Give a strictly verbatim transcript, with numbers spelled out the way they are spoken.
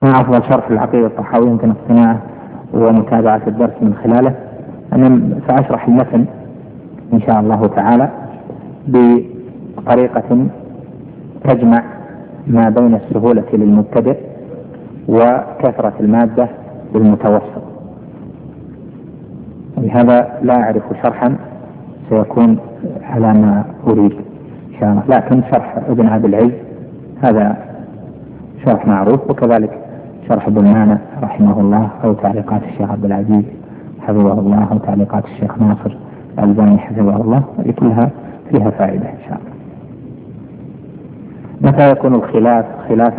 ما أفضل شرح العقيدة الطحاوية يمكن استماعه ومتابعة الدرس من خلاله. أنا سأشرح المتن إن شاء الله تعالى بطريقة تجمع ما بين السهولة للمبتدئ وكثرة المادة للمتوسط، لهذا لا أعرف شرحا سيكون على ما أريد إن شاء الله، لكن شرح ابن عبد العز هذا شرح معروف، وكذلك شرح ابن مانع رحمه الله أو تعليقات الشيخ عبد العزيز حفظه الله أو تعليقات الشيخ ناصر الألباني حفظه الله، كلها فيها فائدة إن شاء الله. متى يكون الخلاف خلافا